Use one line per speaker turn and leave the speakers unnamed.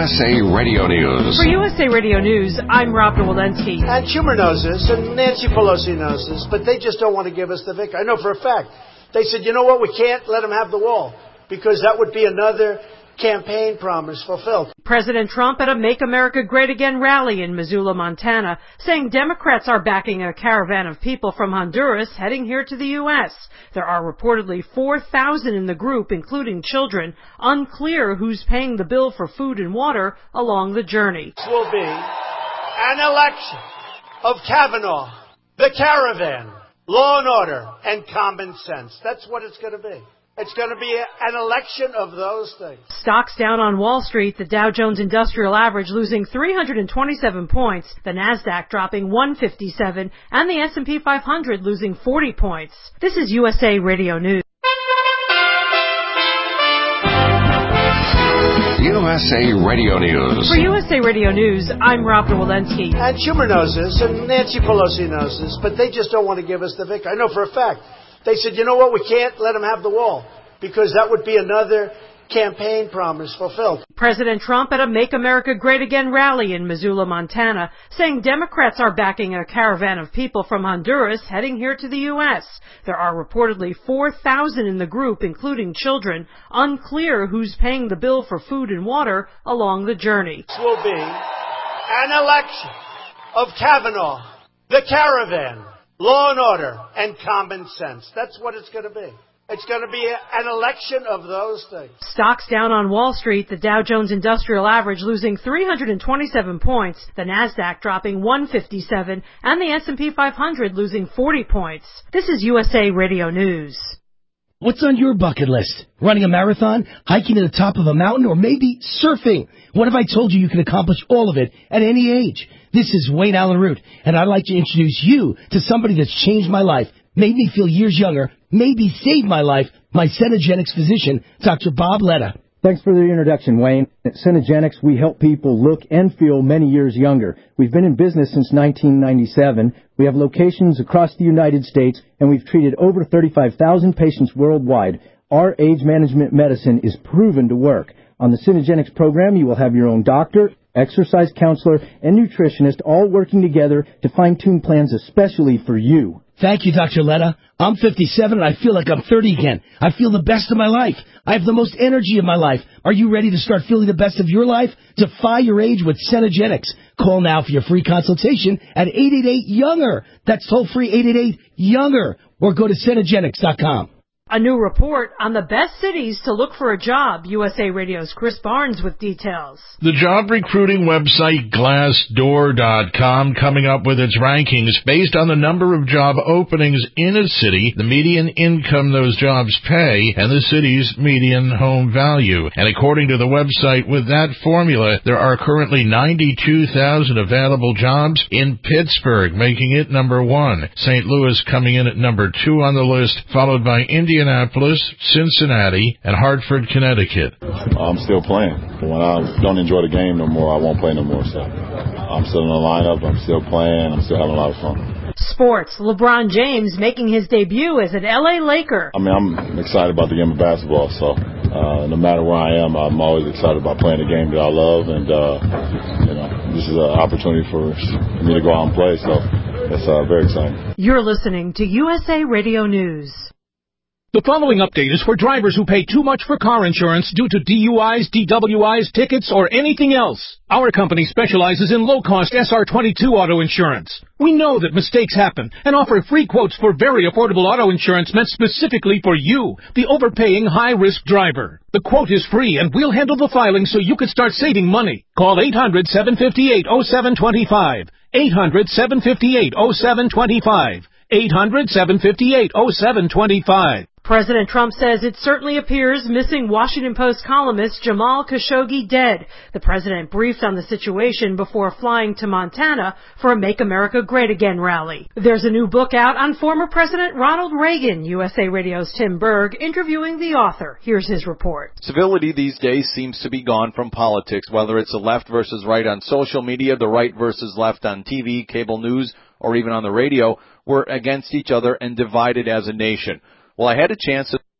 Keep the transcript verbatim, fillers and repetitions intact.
S A Radio News.
For U S A Radio News, I'm Rob Walensky.
And Schumer knows this, and Nancy Pelosi knows this, but they just don't want to give us the victory. I know for a fact. They said, you know what, we can't let them have the wall, because that would be another campaign promise fulfilled.
President Trump at a Make America Great Again rally in Missoula, Montana, saying Democrats are backing a caravan of people from Honduras heading here to the U S. There are reportedly four thousand in the group, including children. Unclear who's paying the bill for food and water along the journey.
This will be an election of Kavanaugh, the caravan, law and order, and common sense. That's what it's going to be. It's going to be an election of those things.
Stocks down on Wall Street, the Dow Jones Industrial Average losing three hundred twenty-seven points, the Nasdaq dropping one fifty-seven, and the S and P five hundred losing forty points. This is U S A Radio News.
U S A Radio News.
For U S A Radio News, I'm Rob Walensky.
And Schumer knows this, and Nancy Pelosi knows this, but they just don't want to give us the victory. I know for a fact. They said, you know what, we can't let them have the wall, because that would be another campaign promise fulfilled.
President Trump at a Make America Great Again rally in Missoula, Montana, saying Democrats are backing a caravan of people from Honduras heading here to the U S. There are reportedly four thousand in the group, including children. Unclear who's paying the bill for food and water along the journey.
This will be an election of Kavanaugh, the caravan, law and order, and common sense. That's what it's going to be. It's going to be an election of those things.
Stocks down on Wall Street, the Dow Jones Industrial Average losing three hundred twenty-seven points, the Nasdaq dropping one fifty-seven, and the S and P five hundred losing forty points. This is U S A Radio News.
What's on your bucket list? Running a marathon, hiking to the top of a mountain, or maybe surfing? What if I told you you could accomplish all of it at any age? This is Wayne Allen Root, and I'd like to introduce you to somebody that's changed my life, made me feel years younger, maybe saved my life, my Cenegenics physician, Doctor Bob Letta.
Thanks for the introduction, Wayne. At Cenegenics, we help people look and feel many years younger. We've been in business since nineteen ninety-seven. We have locations across the United States, and we've treated over thirty-five thousand patients worldwide. Our age management medicine is proven to work. On the Cenegenics program, you will have your own doctor, exercise counselor, and nutritionist all working together to fine-tune plans especially for you.
Thank you, Doctor Letta. I'm fifty-seven and I feel like I'm thirty again. I feel the best of my life. I have the most energy of my life. Are you ready to start feeling the best of your life? Defy your age with Cenegenics. Call now for your free consultation at eight eight eight, younger. That's toll-free eight eight eight, younger. Or go to Cenegenics dot com.
A new report on the best cities to look for a job. U S A Radio's Chris Barnes with details.
The job recruiting website Glassdoor dot com coming up with its rankings based on the number of job openings in a city, the median income those jobs pay, and the city's median home value. And according to the website, with that formula, there are currently ninety-two thousand available jobs in Pittsburgh, making it number one. Saint Louis coming in at number two on the list, followed by Indianapolis, Cincinnati, and Hartford, Connecticut.
I'm still playing. When I don't enjoy the game no more, I won't play no more. So I'm still in the lineup. I'm still playing. I'm still having a lot of fun.
Sports. LeBron James making his debut as an L A Laker.
I mean, I'm excited about the game of basketball. So uh, no matter where I am, I'm always excited about playing the game that I love. And, uh, you know, this is an opportunity for me to go out and play. So it's uh, very exciting.
You're listening to U S A Radio News.
The following update is for drivers who pay too much for car insurance due to D U Is, D W Is, tickets, or anything else. Our company specializes in low-cost S R twenty-two auto insurance. We know that mistakes happen and offer free quotes for very affordable auto insurance meant specifically for you, the overpaying high-risk driver. The quote is free, and we'll handle the filing so you can start saving money. Call eight hundred, seven five eight, oh seven two five. eight hundred, seven five eight, oh seven two five. eight hundred, seven five eight, oh seven two five.
President Trump says it certainly appears missing Washington Post columnist Jamal Khashoggi dead. The president briefed on the situation before flying to Montana for a Make America Great Again rally. There's a new book out on former President Ronald Reagan. U S A Radio's Tim Berg interviewing the author. Here's his report.
Civility these days seems to be gone from politics, whether it's the left versus right on social media, the right versus left on T V, cable news, or even on the radio. We're against each other and divided as a nation. Well, I had a chance to